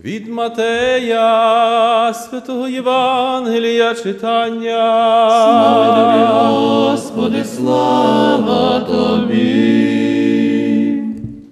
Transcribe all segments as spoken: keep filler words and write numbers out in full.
Від Матея, Святого Євангелія читання. Слава тобі, Господи, слава тобі.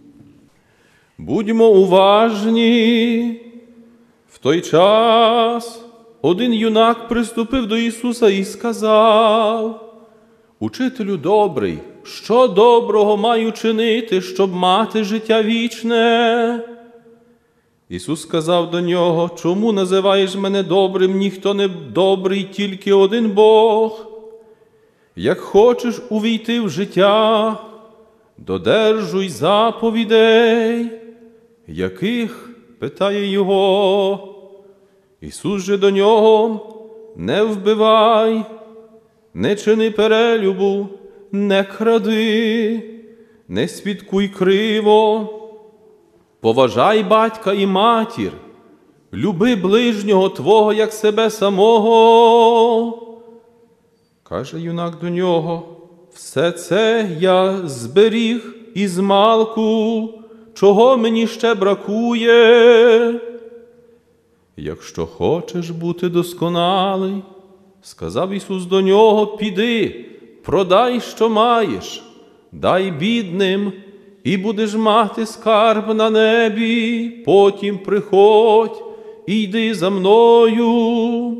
Будьмо уважні. В той час один юнак приступив до Ісуса і сказав: «Учителю добрий, що доброго маю чинити, щоб мати життя вічне?» Ісус сказав до нього: «Чому називаєш мене добрим? Ніхто не добрий, тільки один Бог. Як хочеш увійти в життя, додержуй заповідей». «Яких?» – питає його. Ісус же до нього: «Не вбивай, не чини перелюбу, не кради, не свідкуй криво, поважай батька і матір, люби ближнього твого, як себе самого». Каже юнак до нього: «Все це я зберіг ізмалку, чого мені ще бракує?» «Якщо хочеш бути досконалий, – сказав Ісус до нього, – піди, продай, що маєш, дай бідним, і будеш мати скарб на небі, потім приходь і йди за мною».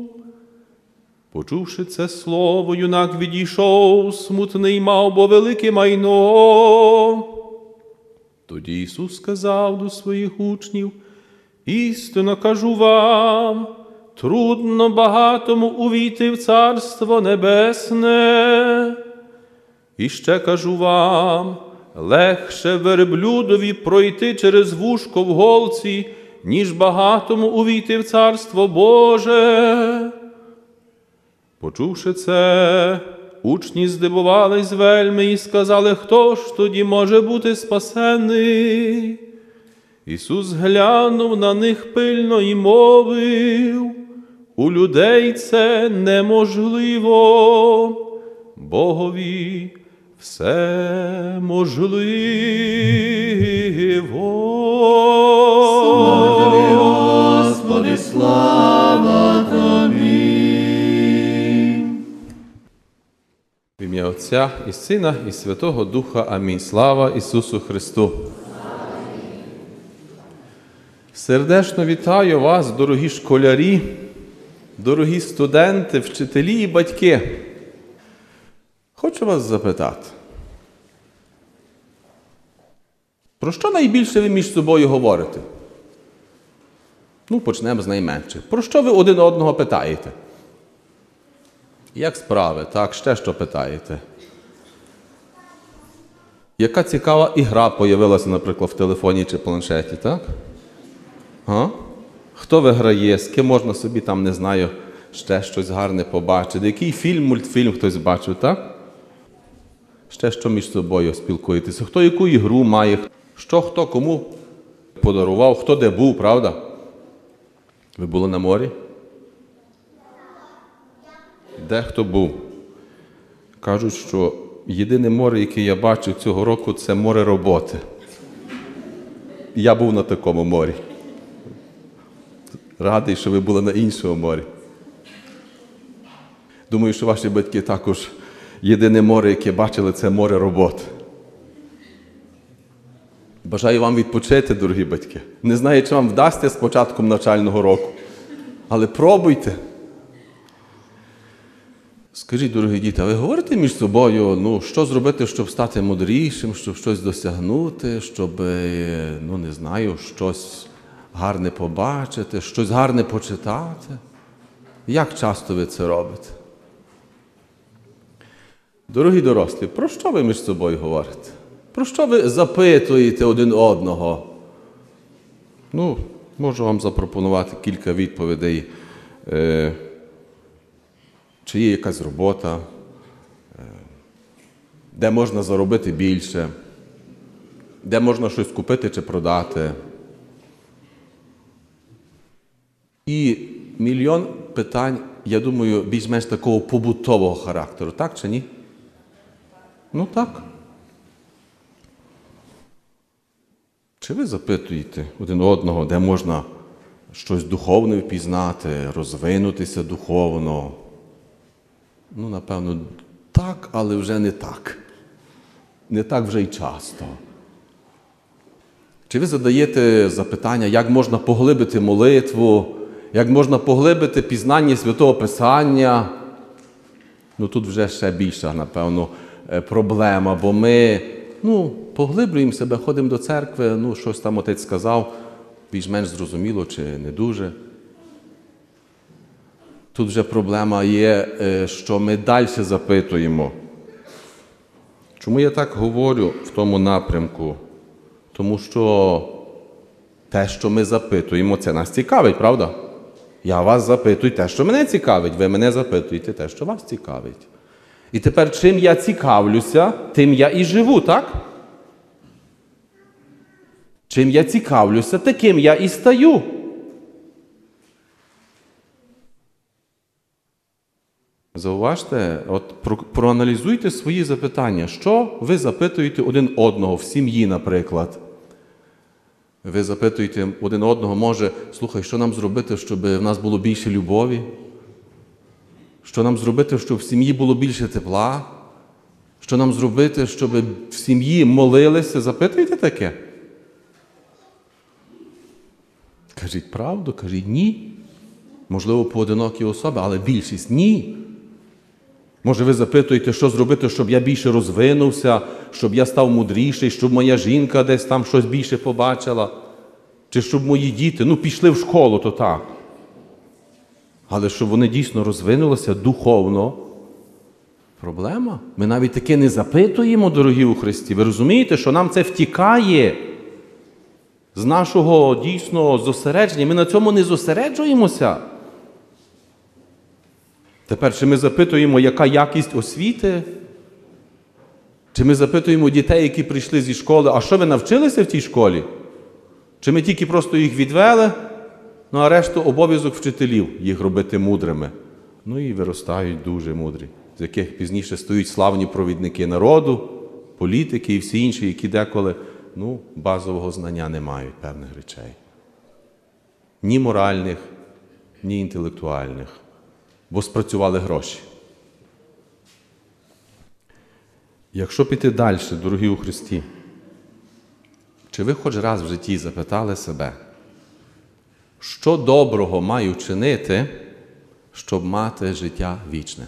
Почувши це слово, юнак відійшов, смутний мав, бо велике майно. Тоді Ісус сказав до своїх учнів: «Істинно кажу вам, трудно багатому увійти в Царство Небесне. І ще кажу вам, легше верблюдові пройти через вушко в голці, ніж багатому увійти в Царство Боже». Почувши це, учні здивувались вельми і сказали: «Хто ж тоді може бути спасений?» Ісус глянув на них пильно і мовив: «У людей це неможливо, Богові все можливо». Слава тобі, Господи, слава тобі. В ім'я Отця і Сина, і Святого Духа. Амінь. Слава Ісусу Христу! Сердечно вітаю вас, дорогі школярі, дорогі студенти, вчителі і батьки. Хочу вас запитати, про що найбільше ви між собою говорите? Ну, почнемо з найменших. Про що ви один одного питаєте? Як справи? Так, ще що питаєте? Яка цікава ігра появилася, наприклад, в телефоні чи планшеті, так? А? Хто виграє, з ким можна собі там, не знаю, ще щось гарне побачити? Який фільм, мультфільм хтось бачив, так? Ще що між собою спілкуєтеся? Хто яку ігру має? Що хто кому подарував? Хто де був, правда? Ви були на морі? Де хто був? Кажуть, що єдине море, яке я бачив цього року, це море роботи. Я був на такому морі. Радий, що ви були на іншому морі. Думаю, що ваші батьки також єдине море, яке бачили, це море роботи. Бажаю вам відпочити, дорогі батьки. Не знаю, чи вам вдасться з початком навчального року, але пробуйте. Скажіть, дорогі діти, а ви говорите між собою, ну, що зробити, щоб стати мудрішим, щоб щось досягнути, щоб, ну, не знаю, щось гарне побачити, щось гарне почитати? Як часто ви це робите? Дорогі дорослі, про що ви між собою говорите? Про що ви запитуєте один одного? Ну, можу вам запропонувати кілька відповідей. Е, чи є якась робота, е, де можна заробити більше, де можна щось купити чи продати. І мільйон питань, я думаю, більш-менш такого побутового характеру, так чи ні? Ну так. Чи ви запитуєте один одного, де можна щось духовне впізнати, розвинутися духовно. Ну, напевно, так, але вже не так. Не так вже й часто. Чи ви задаєте запитання, як можна поглибити молитву, як можна поглибити пізнання Святого Писання? Ну, тут вже ще більша, напевно, проблема, бо ми, ну, поглиблюємо себе, ходимо до церкви, ну, щось там отець сказав, більш-менш зрозуміло чи не дуже. Тут вже проблема є, що ми далі запитуємо. Чому я так говорю в тому напрямку? Тому що те, що ми запитуємо, це нас цікавить, правда? Я вас запитую те, що мене цікавить, ви мене запитуєте те, що вас цікавить. І тепер, чим я цікавлюся, тим я і живу, так? Чим я цікавлюся, таким я і стаю. Зауважте, от про, проаналізуйте свої запитання. Що ви запитуєте один одного в сім'ї, наприклад? Ви запитуєте один одного, може, слухай, що нам зробити, щоб в нас було більше любові? Що нам зробити, щоб в сім'ї було більше тепла? Що нам зробити, щоб в сім'ї молилися? Запитуєте таке? Кажіть правду, кажіть ні. Можливо, поодинокі особи, але більшість ні. Може, ви запитуєте, що зробити, щоб я більше розвинувся, щоб я став мудріший, щоб моя жінка десь там щось більше побачила, чи щоб мої діти, ну, пішли в школу, то так. Але щоб вони дійсно розвинулися духовно, проблема. Ми навіть таке не запитуємо, дорогі у Христі. Ви розумієте, що нам це втікає з нашого дійсно зосередження. Ми на цьому не зосереджуємося. Тепер, чи ми запитуємо, яка якість освіти? Чи ми запитуємо дітей, які прийшли зі школи, а що ви навчилися в тій школі? Чи ми тільки просто їх відвели, ну а решту обов'язок вчителів їх робити мудрими? Ну і виростають дуже мудрі, з яких пізніше стають славні провідники народу, політики і всі інші, які деколи, ну, базового знання не мають певних речей. Ні моральних, ні інтелектуальних. Бо спрацювали гроші. Якщо піти далі, дорогі у Христі, чи ви хоч раз в житті запитали себе, що доброго маю чинити, щоб мати життя вічне?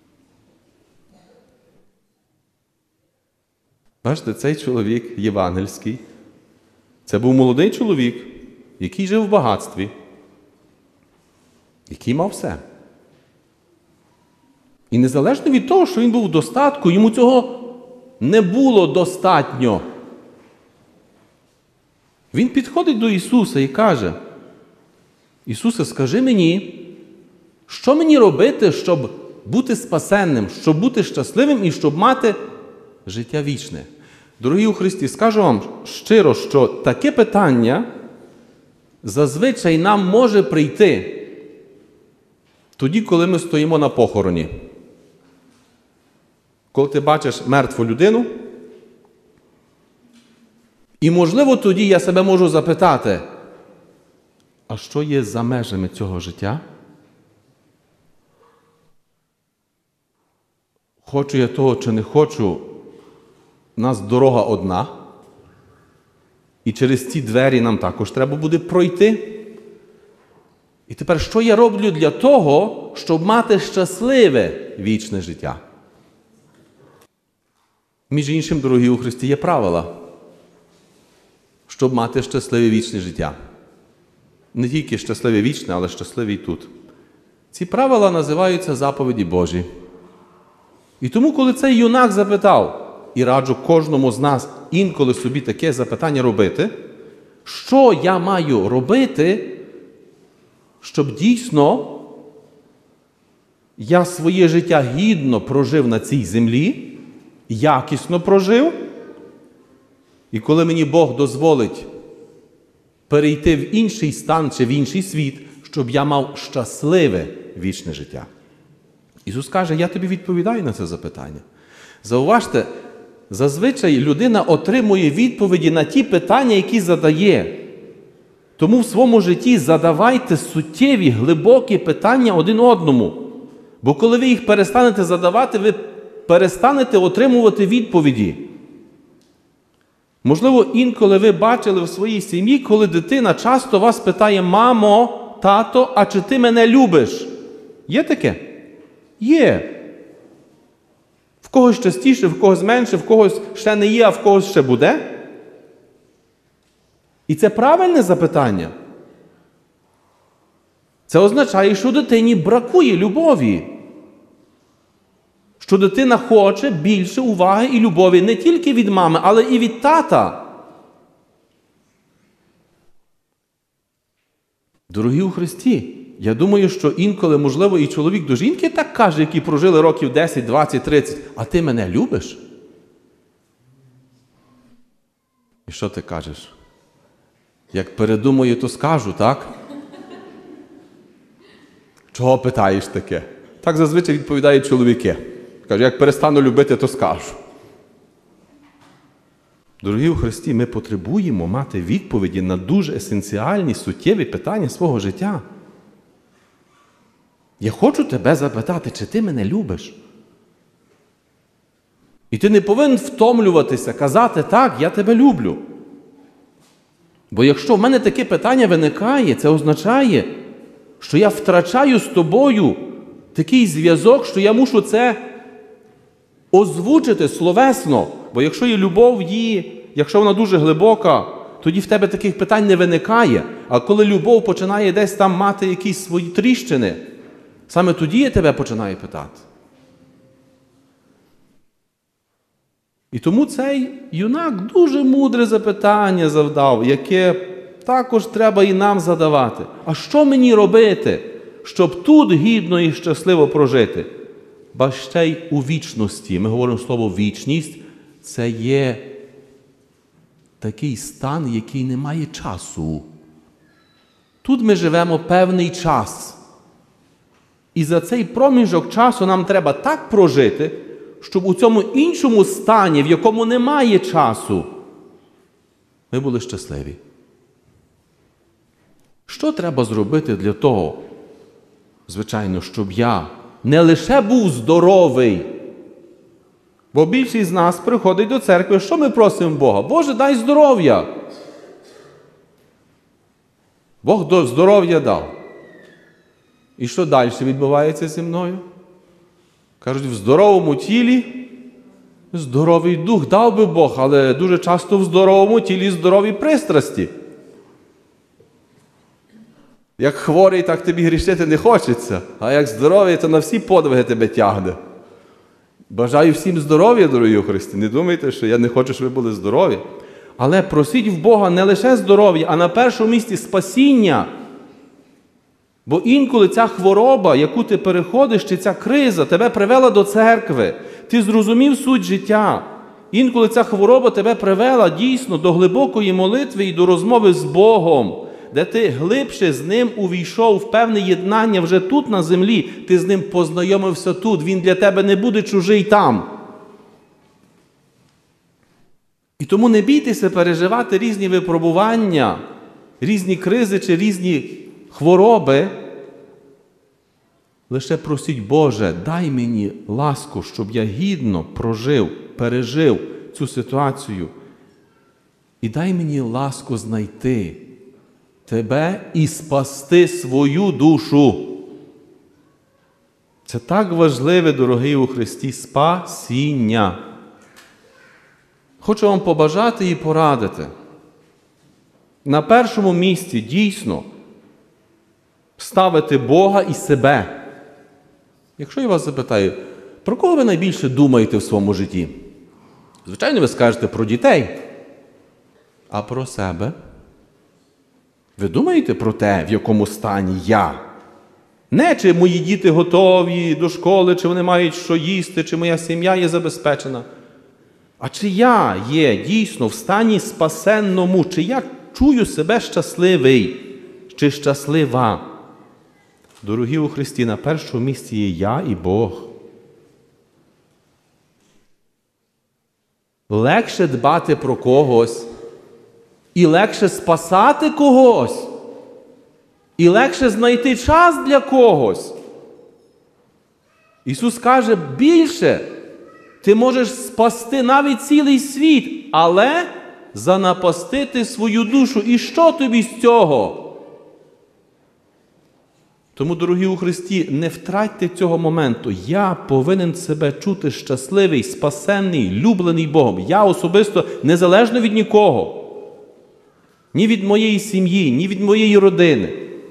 Бачите, цей чоловік євангельський, це був молодий чоловік, який жив в багатстві, який мав все. І незалежно від того, що він був в достатку, йому цього не було достатньо. Він підходить до Ісуса і каже: Ісусе, скажи мені, що мені робити, щоб бути спасенним, щоб бути щасливим і щоб мати життя вічне? Дорогі у Христі, скажу вам щиро, що таке питання зазвичай нам може прийти тоді, коли ми стоїмо на похороні. Коли ти бачиш мертву людину, і, можливо, тоді я себе можу запитати, а що є за межами цього життя? Хочу я того чи не хочу, у нас дорога одна, і через ці двері нам також треба буде пройти. І тепер, що я роблю для того, щоб мати щасливе вічне життя? Між іншим, дорогі у Христі, є правила, щоб мати щасливе вічне життя. Не тільки щасливе вічне, але щасливе і тут. Ці правила називаються заповіді Божі. І тому, коли цей юнак запитав, і раджу кожному з нас інколи собі таке запитання робити, що я маю робити, щоб дійсно я своє життя гідно прожив на цій землі, якісно прожив, і коли мені Бог дозволить перейти в інший стан чи в інший світ, щоб я мав щасливе вічне життя. Ісус каже, я тобі відповідаю на це запитання. Зауважте, зазвичай людина отримує відповіді на ті питання, які задає. Тому в своєму житті задавайте суттєві, глибокі питання один одному. Бо коли ви їх перестанете задавати, ви перестанете отримувати відповіді. Можливо, інколи ви бачили в своїй сім'ї, коли дитина часто вас питає: «Мамо, тато, а чи ти мене любиш?» Є таке? Є. В когось частіше, в когось менше, в когось ще не є, а в когось ще буде. І це правильне запитання. Це означає, що дитині бракує любові. Що дитина хоче більше уваги і любові не тільки від мами, але і від тата. Дорогі у Христі, я думаю, що інколи, можливо, і чоловік до жінки так каже, які прожили років десять, двадцять, тридцять: «А ти мене любиш?» І що ти кажеш? Як передумаю, то скажу, так? Чого питаєш таке? Так зазвичай відповідають чоловіки. Каже: як перестану любити, то скажу. Дорогі у Христі, ми потребуємо мати відповіді на дуже есенціальні, суттєві питання свого життя. Я хочу тебе запитати, чи ти мене любиш? І ти не повинен втомлюватися, казати: «Так, я тебе люблю». Бо якщо в мене таке питання виникає, це означає, що я втрачаю з тобою такий зв'язок, що я мушу це озвучити словесно. Бо якщо є любов її, якщо вона дуже глибока, тоді в тебе таких питань не виникає. А коли любов починає десь там мати якісь свої тріщини, саме тоді я тебе починаю питати. І тому цей юнак дуже мудре запитання завдав, яке також треба і нам задавати. А що мені робити, щоб тут гідно і щасливо прожити? Ба ще й у вічності. Ми говоримо слово «вічність». Це є такий стан, який не має часу. Тут ми живемо певний час. І за цей проміжок часу нам треба так прожити, щоб у цьому іншому стані, в якому немає часу, ми були щасливі. Що треба зробити для того? Звичайно, щоб я не лише був здоровий. Бо більшість з нас приходить до церкви, що ми просимо Бога? Боже, дай здоров'я. Бог до здоров'я дав. І що далі відбувається зі мною? Кажуть, в здоровому тілі здоровий дух. Дав би Бог, але дуже часто в здоровому тілі здорові пристрасті. Як хворий, так тобі грішити не хочеться. А як здоровий, то на всі подвиги тебе тягне. Бажаю всім здоров'я, дорогі у Христі. Не думайте, що я не хочу, щоб ви були здорові. Але просіть в Бога не лише здоров'я, а на першому місці спасіння. Бо інколи ця хвороба, яку ти переходиш, чи ця криза, тебе привела до церкви. Ти зрозумів суть життя. Інколи ця хвороба тебе привела дійсно до глибокої молитви і до розмови з Богом, де ти глибше з Ним увійшов в певне єднання вже тут на землі. Ти з Ним познайомився тут. Він для тебе не буде чужий там. І тому не бійтеся переживати різні випробування, різні кризи чи різні хвороби. Лише просіть: Боже, дай мені ласку, щоб я гідно прожив, пережив цю ситуацію. І дай мені ласку знайти Тебе і спасти свою душу. Це так важливе, дорогий у Христі, спасіння. Хочу вам побажати і порадити. На першому місці дійсно ставити Бога і себе. Якщо я вас запитаю, про кого ви найбільше думаєте в своєму житті? Звичайно, ви скажете про дітей. А про себе? Ви думаєте про те, в якому стані я? Не чи мої діти готові до школи, чи вони мають що їсти, чи моя сім'я є забезпечена. А чи я є дійсно в стані спасенному, чи я чую себе щасливий, чи щаслива? Дорогі у Христі, на першому місці є я і Бог. Легше дбати про когось, І легше спасати когось. І легше знайти час для когось. Ісус каже, більше. Ти можеш спасти навіть цілий світ, але занапастити свою душу. І що тобі з цього? Тому, дорогі у Христі, не втратьте цього моменту. Я повинен себе чути щасливий, спасенний, люблений Богом. Я особисто незалежно від нікого. Ні від моєї сім'ї, ні від моєї родини.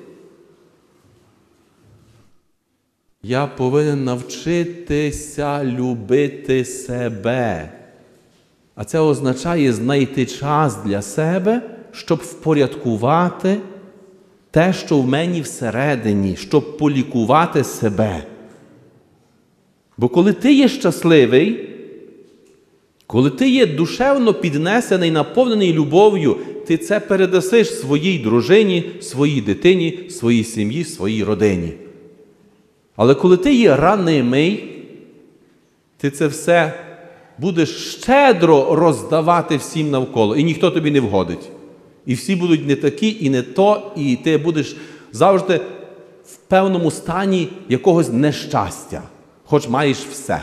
Я повинен навчитися любити себе. А це означає знайти час для себе, щоб впорядкувати те, що в мені всередині, щоб полікувати себе. Бо коли ти є щасливий, коли ти є душевно піднесений, наповнений любов'ю, ти це передасиш своїй дружині, своїй дитині, своїй сім'ї, своїй родині. Але коли ти є ранимий, ти це все будеш щедро роздавати всім навколо, і ніхто тобі не вгодить. І всі будуть не такі, і не то, і ти будеш завжди в певному стані якогось нещастя, хоч маєш все.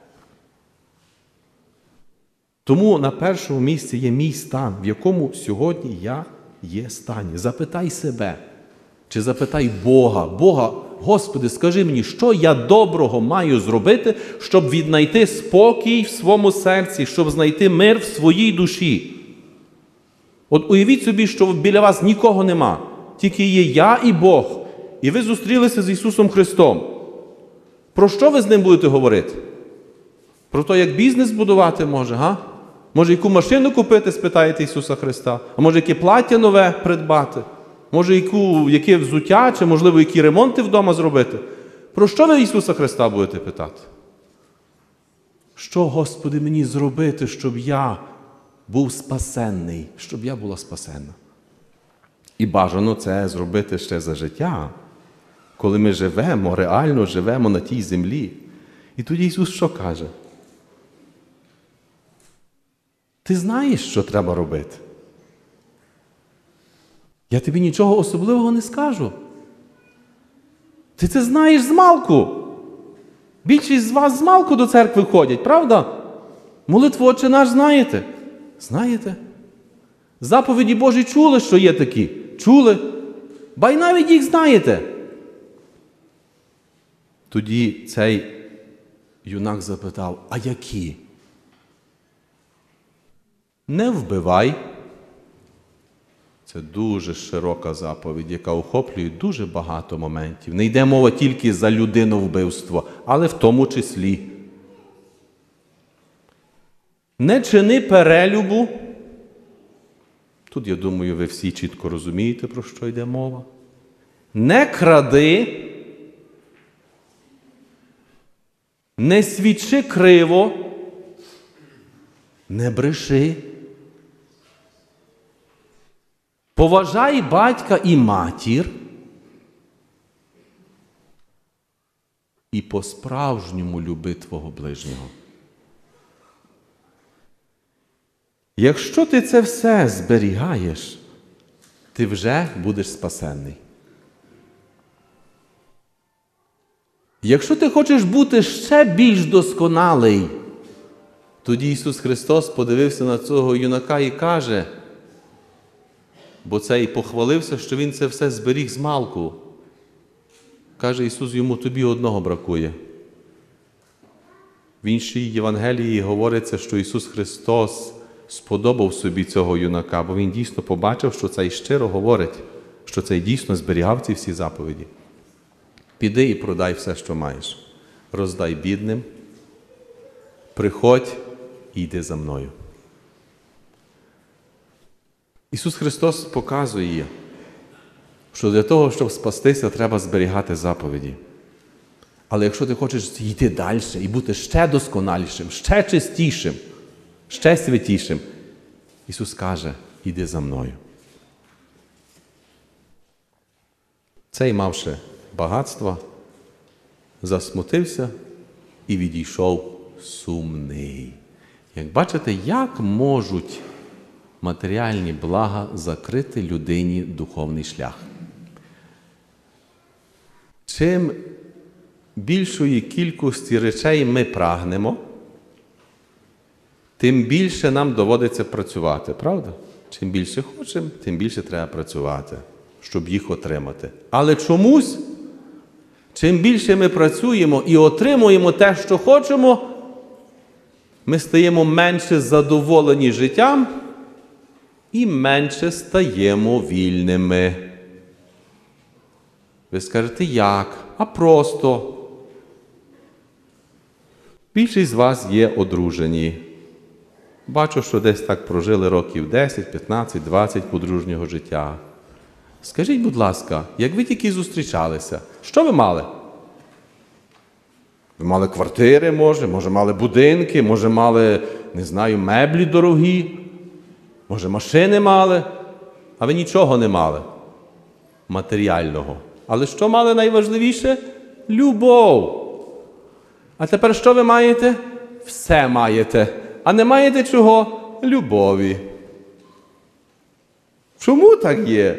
Тому на першому місці є мій стан, в якому сьогодні я є стані. Запитай себе, чи запитай Бога, Бога, Господи, скажи мені, що я доброго маю зробити, щоб віднайти спокій в своєму серці, щоб знайти мир в своїй душі. От уявіть собі, що біля вас нікого нема, тільки є я і Бог, і ви зустрілися з Ісусом Христом. Про що ви з Ним будете говорити? Про те, як бізнес будувати може, га? Може, яку машину купити, спитаєте Ісуса Христа? А може, яке плаття нове придбати? Може, яку, яке взуття, чи, можливо, які ремонти вдома зробити? Про що ви Ісуса Христа будете питати? Що, Господи, мені зробити, щоб я був спасенний, щоб я була спасенна? І бажано це зробити ще за життя, коли ми живемо, реально живемо на тій землі. І тоді Ісус що каже? Ти знаєш, що треба робити. Я тобі нічого особливого не скажу. Ти це знаєш змалку. Більшість з вас змалку до церкви ходять, правда? Молитву «Отче наш» знаєте? Знаєте? Заповіді Божі чули, що є такі? Чули? Ба й навіть їх знаєте. Тоді цей юнак запитав, а які? Не вбивай. Це дуже широка заповідь, яка охоплює дуже багато моментів. Не йде мова тільки за людиновбивство, але в тому числі. Не чини перелюбу. Тут, я думаю, ви всі чітко розумієте, про що йде мова. Не кради. Не свідчи криво. Не бреши. Поважай батька і матір. І по-справжньому люби твого ближнього. Якщо ти це все зберігаєш, ти вже будеш спасенний. Якщо ти хочеш бути ще більш досконалий, тоді Ісус Христос подивився на цього юнака і каже, бо цей похвалився, що він це все зберіг змалку. Каже Ісус йому, тобі одного бракує. В іншій Євангелії говориться, що Ісус Христос сподобав собі цього юнака, бо Він дійсно побачив, що цей щиро говорить, що цей дійсно зберігав ці всі заповіді. Піди і продай все, що маєш. Роздай бідним, приходь і йди за мною. Ісус Христос показує, що для того, щоб спастися, треба зберігати заповіді. Але якщо ти хочеш йти далі і бути ще досконалішим, ще чистішим, ще святішим, Ісус каже, іди за мною. Цей, мавши багатства, засмутився і відійшов сумний. Як бачите, як можуть матеріальні блага закрити людині духовний шлях. Чим більшої кількості речей ми прагнемо, тим більше нам доводиться працювати, правда? Чим більше хочемо, тим більше треба працювати, щоб їх отримати. Але чомусь, чим більше ми працюємо і отримуємо те, що хочемо, ми стаємо менше задоволені життям і менше стаємо вільними. Ви скажете, як? А просто. Більшість з вас є одружені. Бачу, що десь так прожили років десять, п'ятнадцять, двадцять подружнього життя. Скажіть, будь ласка, як ви тільки зустрічалися, що ви мали? Ви мали квартири, може, може мали будинки, може мали, не знаю, меблі дорогі, може машини мали, а ви нічого не мали матеріального. Але що мали найважливіше? Любов. А тепер що ви маєте? Все маєте. А не маєте чого? Любові. Чому так є?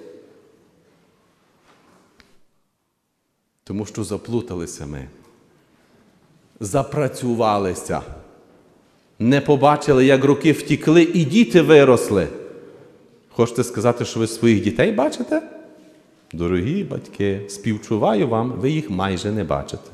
Тому що заплуталися ми. Запрацювалися. Не побачили, як роки втікли і діти виросли. Хочете сказати, що ви своїх дітей бачите? Дорогі батьки, співчуваю вам, ви їх майже не бачите.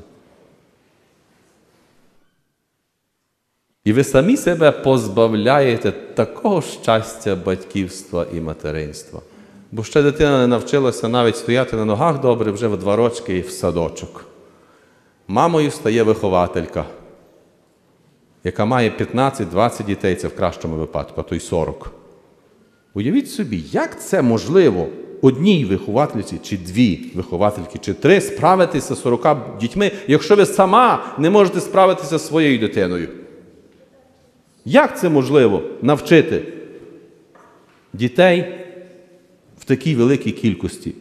І ви самі себе позбавляєте такого щастя батьківства і материнства. Бо ще дитина не навчилася навіть стояти на ногах добре, вже в два рочки і в садочок. Мамою стає вихователька, яка має п'ятнадцять-двадцять дітей, це в кращому випадку, а то й сорок. Уявіть собі, як це можливо одній виховательці, чи дві виховательки, чи три справитися з сорока дітьми, якщо ви сама не можете справитися зі своєю дитиною? Як це можливо навчити дітей в такій великій кількості?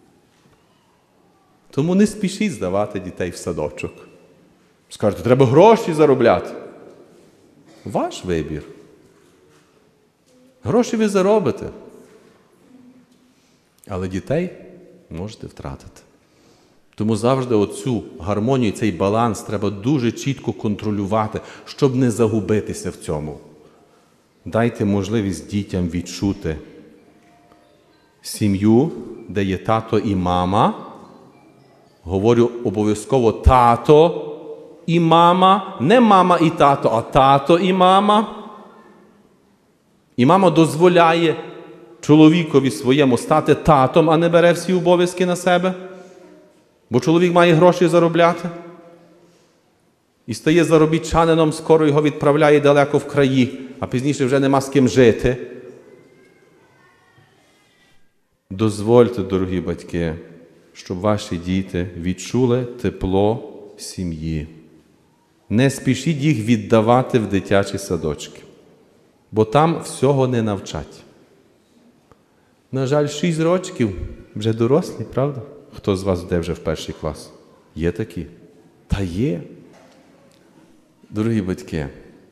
Тому не спішіть здавати дітей в садочок. Скажете, треба гроші заробляти. Ваш вибір. Гроші ви заробите. Але дітей можете втратити. Тому завжди оцю гармонію, цей баланс треба дуже чітко контролювати, щоб не загубитися в цьому. Дайте можливість дітям відчути сім'ю, де є тато і мама. Говорю обов'язково тато і мама. Не мама і тато, а тато і мама. І мама дозволяє чоловікові своєму стати татом, а не бере всі обов'язки на себе. Бо чоловік має гроші заробляти. І стає заробітчанином, скоро його відправляє далеко в краї, а пізніше вже нема з ким жити. Дозвольте, дорогі батьки, щоб ваші діти відчули тепло сім'ї. Не спішіть їх віддавати в дитячі садочки, бо там всього не навчать. На жаль, шість років вже дорослі, правда? Хто з вас йде вже в перший клас? Є такі? Та є. Дорогі батьки,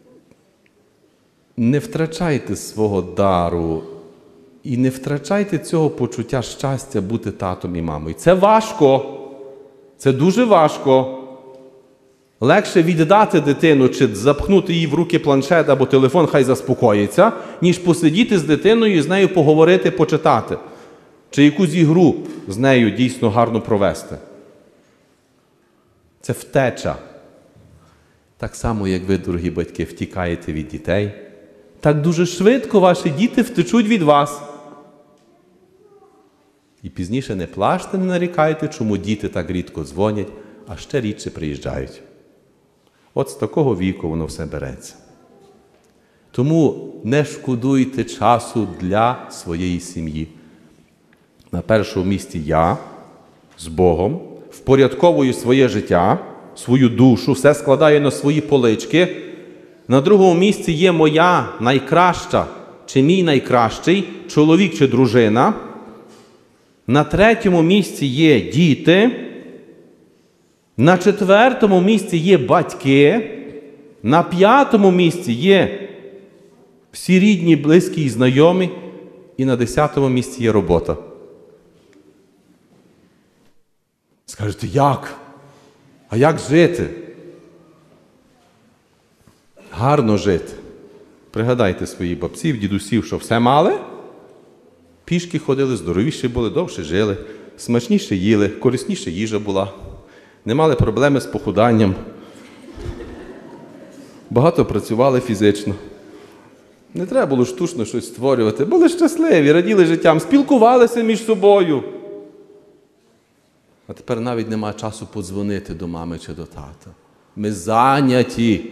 не втрачайте свого дару і не втрачайте цього почуття щастя бути татом і мамою. Це важко. Це дуже важко. Легше віддати дитину чи запхнути їй в руки планшет або телефон, хай заспокоїться, ніж посидіти з дитиною і з нею поговорити, почитати. Чи якусь ігру з нею дійсно гарно провести. Це втеча. Так само, як ви, дорогі батьки, втікаєте від дітей, так дуже швидко ваші діти втечуть від вас. І пізніше не плачте, не нарікайте, чому діти так рідко дзвонять, а ще рідше приїжджають. От з такого віку воно все береться. Тому не шкодуйте часу для своєї сім'ї. На першому місці я з Богом, впорядковую своє життя, свою душу, все складаю на свої полички. На другому місці є моя найкраща, чи мій найкращий, чоловік чи дружина. На третьому місці є діти. На четвертому місці є батьки. На п'ятому місці є Всі рідні, близькі і знайомі, і на десятому місці є робота. Скажете, як? А як жити? Гарно жити. Пригадайте своїх бабців, дідусів, що все мали, пішки ходили, здоровіші були, довше жили, смачніше їли, корисніше їжа була, не мали проблеми з похуданням, багато працювали фізично. Не треба було штучно щось створювати, були щасливі, раділи життям, спілкувалися між собою. А тепер навіть немає часу подзвонити до мами чи до тата. Ми зайняті.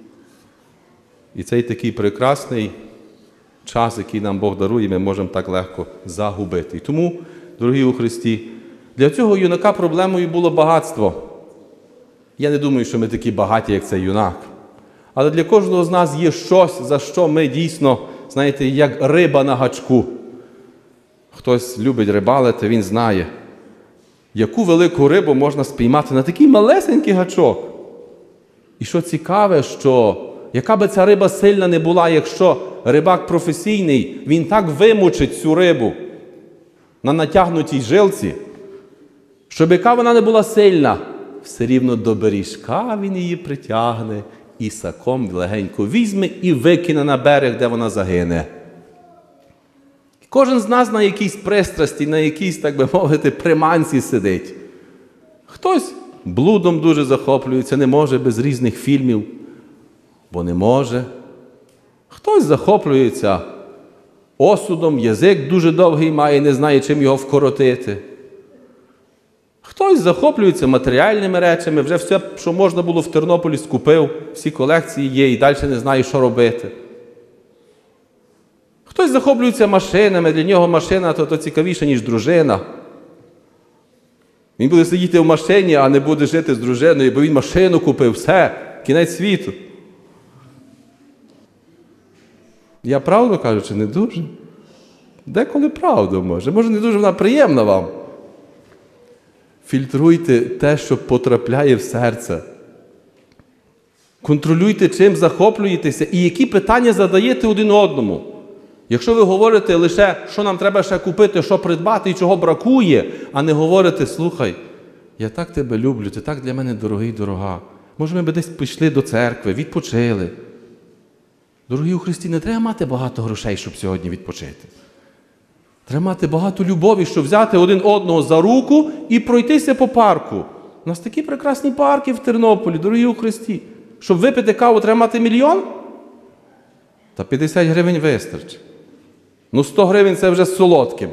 І цей такий прекрасний час, який нам Бог дарує, ми можемо так легко загубити. І тому, дорогі у Христі, для цього юнака проблемою було багатство. Я не думаю, що ми такі багаті, як цей юнак. Але для кожного з нас є щось, за що ми дійсно, знаєте, як риба на гачку. Хтось любить рибалити, він знає, яку велику рибу можна спіймати на такий малесенький гачок. І що цікаве, що яка би ця риба сильна не була, якщо рибак професійний, він так вимучить цю рибу на натягнутій жилці, щоб яка вона не була сильна, все рівно до бережка він її притягне і саком легенько візьме і викине на берег, де вона загине. Кожен з нас на якійсь пристрасті, на якійсь, так би мовити, приманці сидить. Хтось блудом дуже захоплюється, не може без різних фільмів, бо не може. Хтось захоплюється осудом, язик дуже довгий має, не знає, чим його вкоротити. Хтось захоплюється матеріальними речами, вже все, що можна було в Тернополі, скупив, всі колекції є і далі не знає, що робити. Хтось захоплюється машинами, для нього машина то, то цікавіша, ніж дружина. Він буде сидіти в машині, а не буде жити з дружиною, бо він машину купив, все, кінець світу. Я правду кажу, чи не дуже? Деколи правду може. Може, не дуже вона приємна вам. Фільтруйте те, що потрапляє в серце. Контролюйте, чим захоплюєтеся і які питання задаєте один одному. Якщо ви говорите лише, що нам треба ще купити, що придбати і чого бракує, а не говорите, слухай, я так тебе люблю, ти так для мене дорогий, дорога. Може, ми б десь пішли до церкви, відпочили. Дорогі у Христі, не треба мати багато грошей, щоб сьогодні відпочити. Треба мати багато любові, щоб взяти один одного за руку і пройтися по парку. У нас такі прекрасні парки в Тернополі, дорогі у Христі. Щоб випити каву, треба мати мільйон? Та п'ятдесят гривень вистачить. Ну, сто гривень – це вже з солодким.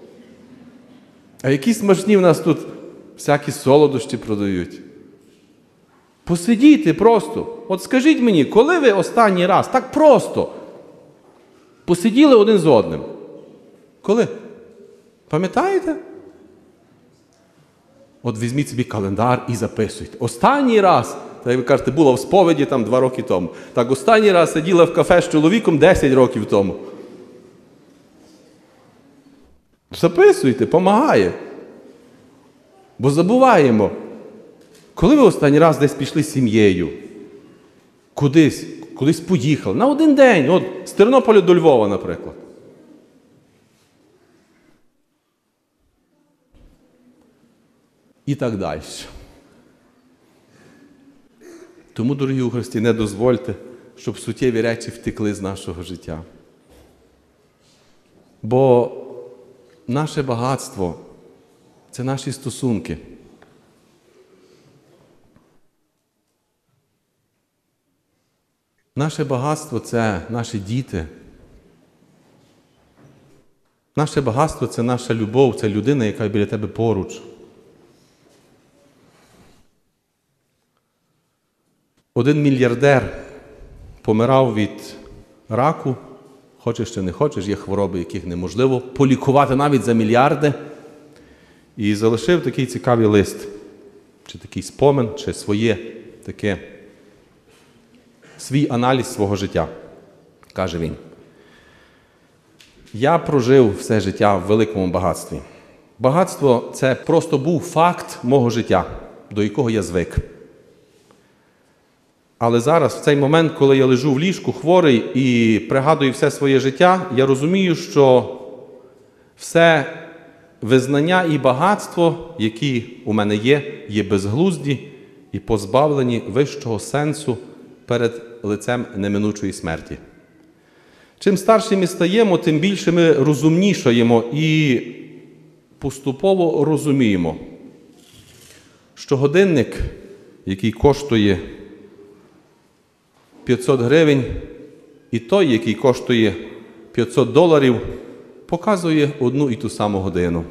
А які смачні в нас тут всякі солодощі продають. Посидійте просто. От скажіть мені, коли ви останній раз, так просто, посиділи один з одним? Коли? Пам'ятаєте? От візьміть собі календар і записуйте. Останній раз, так ви кажете, була в сповіді там два роки тому. Так, останній раз сиділа в кафе з чоловіком десять років тому. Записуйте, помагає. Бо забуваємо. Коли ви останній раз десь пішли з сім'єю? Кудись, кудись поїхали. На один день, от з Тернополя до Львова, наприклад. І так далі. Тому, дорогі у Христі, не дозвольте, щоб суттєві речі втекли з нашого життя. Бо наше багатство – це наші стосунки. Наше багатство – це наші діти. Наше багатство – це наша любов, це людина, яка біля тебе поруч. Один мільярдер помирав від раку, хочеш чи не хочеш, є хвороби, яких неможливо полікувати навіть за мільярди. І залишив такий цікавий лист, чи такий спомин, чи своє таке, свій аналіз свого життя. Каже він: я прожив все життя в великому багатстві. Багатство – це просто був факт мого життя, до якого я звик. Але зараз, в цей момент, коли я лежу в ліжку хворий і пригадую все своє життя, я розумію, що все визнання і багатство, які у мене є, є безглузді і позбавлені вищого сенсу перед лицем неминучої смерті. Чим старші ми стаємо, тим більше ми розумнішаємо і поступово розуміємо, що годинник, який коштує п'ятсот гривень, і той, який коштує п'ятсот доларів, показує одну і ту саму годину.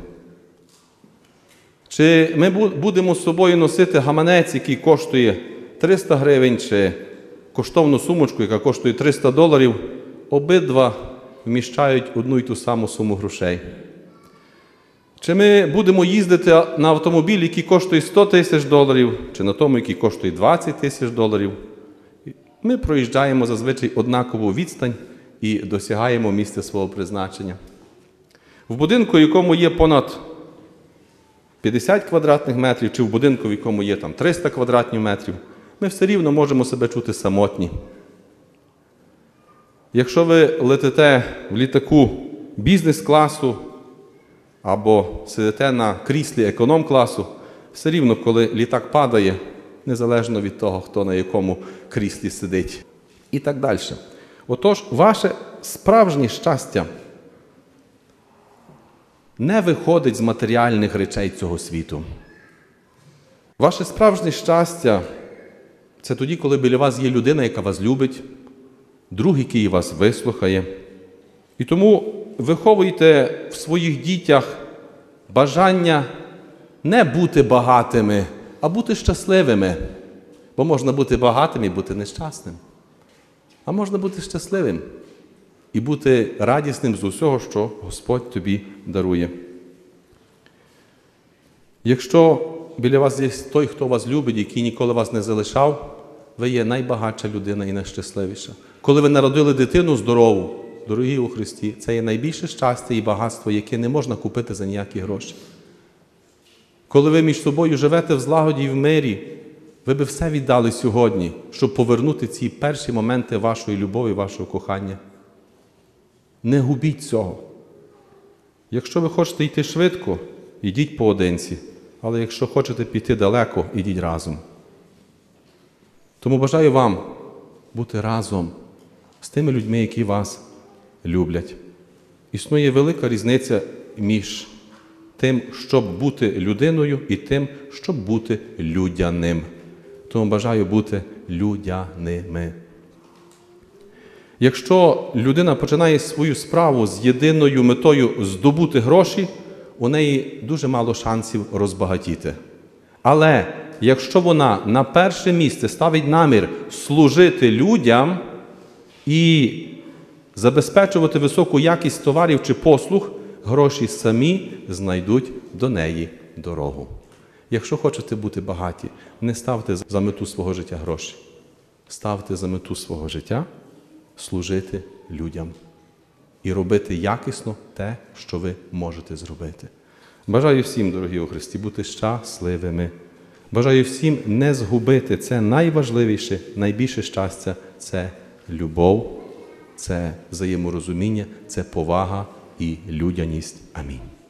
Чи ми будемо з собою носити гаманець, який коштує триста гривень, чи коштовну сумочку, яка коштує триста доларів, обидва вміщають одну і ту саму суму грошей. Чи ми будемо їздити на автомобілі, який коштує сто тисяч доларів, чи на тому, який коштує двадцять тисяч доларів, ми проїжджаємо зазвичай однакову відстань і досягаємо місця свого призначення. В будинку, в якому є понад п'ятдесят квадратних метрів, чи в будинку, в якому є там триста квадратних метрів, ми все рівно можемо себе чути самотні. Якщо ви летите в літаку бізнес-класу або сидите на кріслі економ-класу, все рівно, коли літак падає, незалежно від того, хто на якому кріслі сидить. І так далі. Отож, ваше справжнє щастя не виходить з матеріальних речей цього світу. Ваше справжнє щастя – це тоді, коли біля вас є людина, яка вас любить, друг, який вас вислухає. І тому виховуйте в своїх дітях бажання не бути багатими, а бути щасливими. Бо можна бути багатим і бути нещасним. А можна бути щасливим і бути радісним з усього, що Господь тобі дарує. Якщо біля вас є той, хто вас любить, який ніколи вас не залишав, ви є найбагатша людина і найщасливіша. Коли ви народили дитину здорову, дорогі у Христі, це є найбільше щастя і багатство, яке не можна купити за ніякі гроші. Коли ви між собою живете в злагоді і в мирі, ви би все віддали сьогодні, щоб повернути ці перші моменти вашої любові, вашого кохання. Не губіть цього. Якщо ви хочете йти швидко, йдіть поодинці. Але якщо хочете піти далеко, ідіть разом. Тому бажаю вам бути разом з тими людьми, які вас люблять. Існує велика різниця між тим, щоб бути людиною, і тим, щоб бути людяним. Тому бажаю бути людяними. Якщо людина починає свою справу з єдиною метою здобути гроші, у неї дуже мало шансів розбагатіти. Але якщо вона на перше місце ставить намір служити людям і забезпечувати високу якість товарів чи послуг, гроші самі знайдуть до неї дорогу. Якщо хочете бути багаті, не ставте за мету свого життя гроші. Ставте за мету свого життя служити людям і робити якісно те, що ви можете зробити. Бажаю всім, дорогі у Христі, бути щасливими. Бажаю всім не згубити це найважливіше, найбільше щастя – це любов, це взаєморозуміння, це повага і людяність. Амінь.